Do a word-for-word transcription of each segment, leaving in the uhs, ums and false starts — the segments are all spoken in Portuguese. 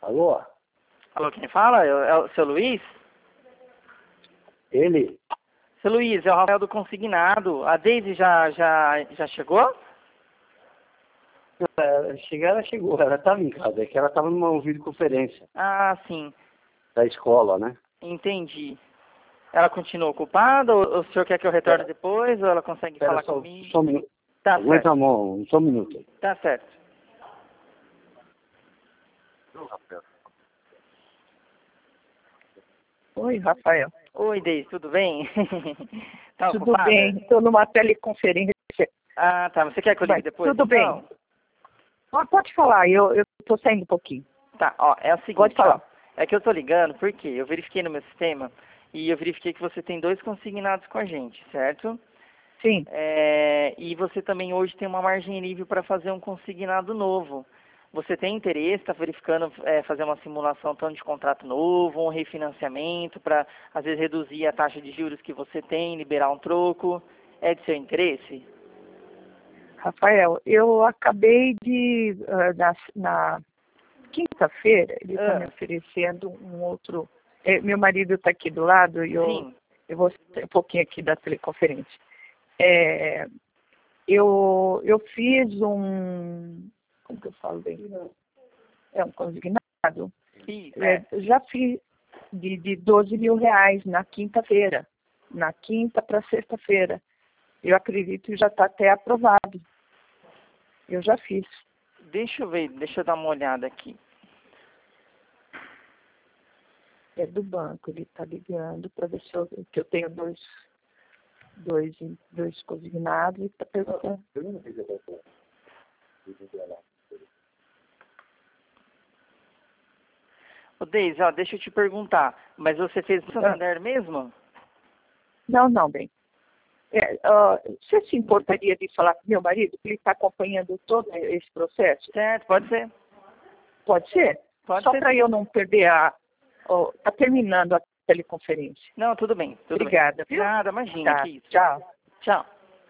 Alô? Alô, quem fala? É o é o seu Luiz? Ele? Seu Luiz, é o Rafael do Consignado. A Deise já, já, já chegou? É, chegar, ela chegou, ela estava em casa, é que ela estava numa videoconferência Ah, sim. da escola, né? Entendi. Ela continua ocupada ou o senhor quer que eu retorne Pera, depois ou ela consegue pera falar só, comigo? só um minuto. Tá Aguenta certo. a mão, só um minuto aí. Tá certo. Oi, Rafael. Oi, Deise, tudo bem? Tá Tudo ocupada? bem? Estou numa teleconferência. Ah, tá. Você quer que eu ligue Mas depois? tudo então? bem. Ah, pode falar, eu estou saindo um pouquinho. Tá, ó, é o seguinte, Pode falar. ó. É que eu tô ligando porque eu verifiquei no meu sistema e eu verifiquei que você tem dois consignados com a gente, certo? Sim. É, e você também hoje tem uma margem livre para fazer um consignado novo. Você tem interesse, está verificando é, fazer uma simulação tanto de contrato novo, um refinanciamento, para às vezes reduzir a taxa de juros que você tem, liberar um troco? É de seu interesse? Rafael, eu acabei de, ah, na, na quinta-feira, ele está Ah. me oferecendo um outro... eh, meu marido está aqui do lado e eu, Sim. eu vou sair um pouquinho aqui da teleconferência. É, eu, eu fiz um... Como que eu falo bem? É um consignado. Isso, É, é. eu já fiz de, de doze mil reais na quinta-feira. Na quinta para sexta-feira. Eu acredito que já está até aprovado. Eu já fiz. Deixa eu ver, deixa eu dar uma olhada aqui. É do banco, ele está ligando para ver se eu, que eu tenho dois, dois, dois consignados e está perguntando. Ô, Deise, ó, deixa eu te perguntar, mas você fez no Santander mesmo? Não, não, bem. É, ó, você se importaria de falar com meu marido, que ele está acompanhando todo esse processo? Certo, pode ser. Pode ser? Pode Só ser. para eu não perder a... Está terminando a teleconferência. Não, tudo bem, tudo Obrigada, bem. viu? Nada, imagina, Tá, que isso. tchau. Tchau.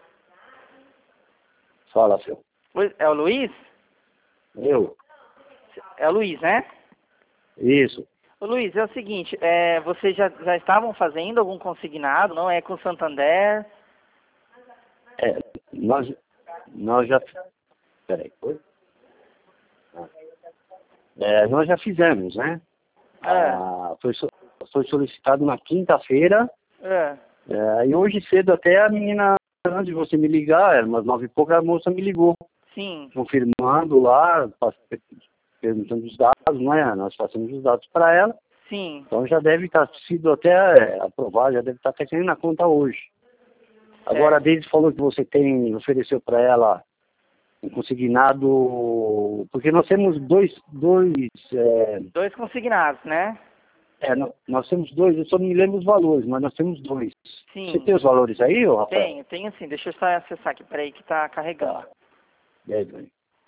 Fala, seu. Oi, é o Luiz? Eu? É o Luiz, né? Isso. Ô, Luiz, é o seguinte, é, vocês já, já estavam fazendo algum consignado, não é com o Santander? É, nós, nós já... Peraí, oi? Ah. É, nós já fizemos, né? Ah. Ah, foi, so- foi solicitado na quinta-feira. É. É, e hoje cedo até a menina, antes de você me ligar, era umas nove e pouco, a moça me ligou, Sim. confirmando lá, pass- perguntando os dados, não é? Nós passamos os dados para ela, Sim. então já deve estar sido até é, aprovado, já deve estar até caindo na conta hoje. Agora, a Deise falou que você tem, ofereceu para ela um consignado, porque nós temos dois, dois, é, Dois consignados, né? é, nó- nós temos dois, eu só não me lembro os valores, mas nós temos dois. Sim. Você tem os valores aí, ô Rafael? Tenho, tenho sim. Deixa eu só acessar aqui, peraí que tá carregando. Tá. Deve.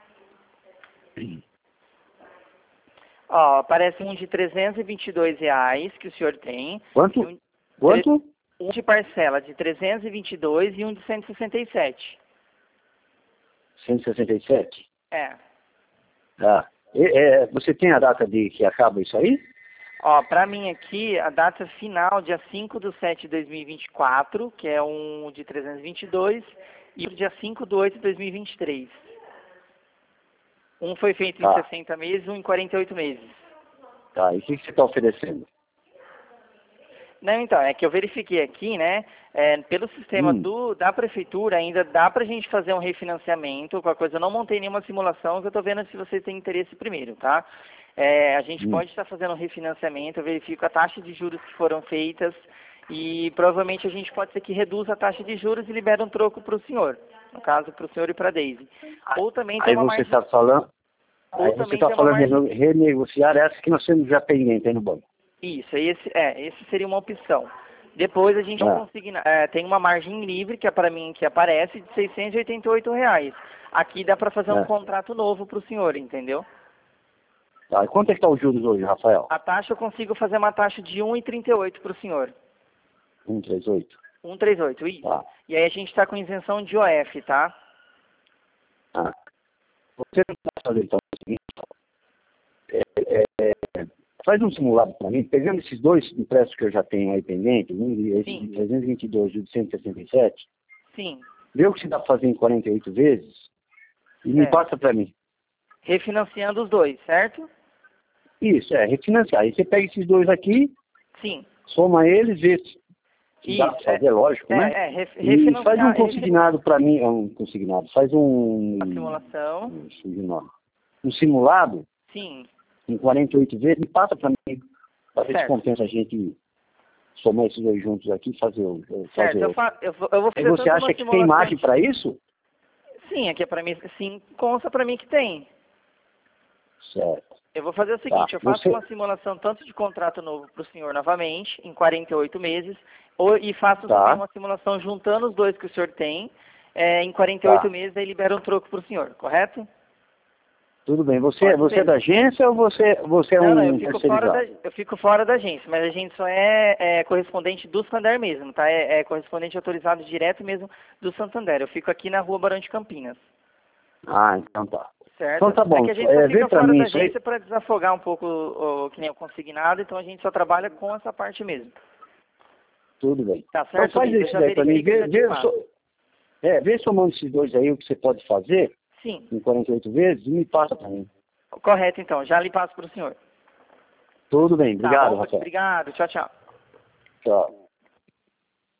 Ó, aparece um de trezentos e vinte e dois reais que o senhor tem. Quanto? E Um, Quanto? um de parcela de trezentos e vinte e dois e um de cento e sessenta e sete. cento e sessenta e sete? É. Tá. E, é, você tem a data de que acaba isso aí? Ó, pra mim aqui, a data final, dia cinco de sete de dois mil e vinte e quatro, que é um de trezentos e vinte e dois, e o dia cinco de oito de dois mil e vinte e três. Um foi feito em Tá. sessenta meses, um em quarenta e oito meses. Tá. E o que, que você está oferecendo? Não, então, é que eu verifiquei aqui, né, é, pelo sistema Hum. do, da prefeitura, ainda dá pra gente fazer um refinanciamento, qualquer coisa, eu não montei nenhuma simulação, que eu tô vendo se vocês têm interesse primeiro, tá? É, a gente Hum. pode estar fazendo um refinanciamento, eu verifico a taxa de juros que foram feitas e provavelmente a gente pode ser que reduza a taxa de juros e libera um troco para o senhor, no caso para o senhor e para a Daisy. Ou também tem Aí uma você margem... está falando, Ou aí você também está tem uma falando de margem... reno- renegociar essa que nós temos já pendente aí no banco. Isso, esse, é, esse seria uma opção. Depois a gente Ah. não consigna, é, tem uma margem livre, que é para mim, que aparece, de seiscentos e oitenta e oito reais. Aqui dá para fazer um É. contrato novo para o senhor, entendeu? Tá. E quanto é que está os juros hoje, Rafael? A taxa eu consigo fazer uma taxa de um vírgula trinta e oito para o senhor. um trinta e oito. um vírgula trinta e oito, isso. Tá. E aí a gente está com isenção de O F, tá? Ah. Você não está fazendo então o seguinte, é, é, faz um simulado para mim, pegando esses dois empréstimos que eu já tenho aí pendente, esse Sim. de trezentos e vinte e dois e o de cento e sessenta e sete, Sim. vê o que se dá para fazer em quarenta e oito vezes e me É. passa para mim. Refinanciando os dois, certo? Isso, é, refinanciar. Aí você pega esses dois aqui, Sim. soma eles, vê se se dá Isso, para fazer, lógico, É, né? é, ref- E faz um refinanciar, consignado para mim, é um consignado, faz um, a simulação. um, simulado, um simulado Sim. em quarenta e oito vezes e passa para mim, para ver se Certo. compensa a gente somar esses dois juntos aqui e fazer o o- Certo, fazer eu, outro. fa eu, vou- eu vou Aí fazer você tanto uma acha que tem simulação margem de- para isso? Sim, aqui é para mim, sim, consta para mim que tem. Certo. Eu vou fazer o seguinte, Tá, eu faço você- uma simulação tanto de contrato novo para o senhor novamente, em quarenta e oito meses, ou, e faço Tá. também uma simulação juntando os dois que o senhor tem, é, em quarenta e oito Tá. meses, aí libera um troco para o senhor, correto? Tudo bem. Você, Pode você ser. é da agência ou você, você é Não, um não, eu fico, fora terceirizado? da, eu fico fora da agência, mas a gente só é, é correspondente do Santander mesmo, tá? É, é correspondente autorizado direto mesmo do Santander. Eu fico aqui na rua Barão de Campinas, Ah, então tá. certo? Então tá bom. É que a gente só É, vê fica pra fora mim da isso aí. agência para desafogar um pouco o, o que nem o consignado, então a gente só trabalha com essa parte mesmo. Tudo bem. Tá Então certo, faz Lito? Eu isso já daí pra mim. verifiquei Vê, e já te vê, passo. so, é, vê somando esses dois aí o que você pode fazer Sim, em quarenta e oito vezes e me passa pra mim. correto então, já lhe passo para o senhor. Tudo bem. Tá Obrigado, bom? Rafael. Obrigado, tchau, tchau. Tchau.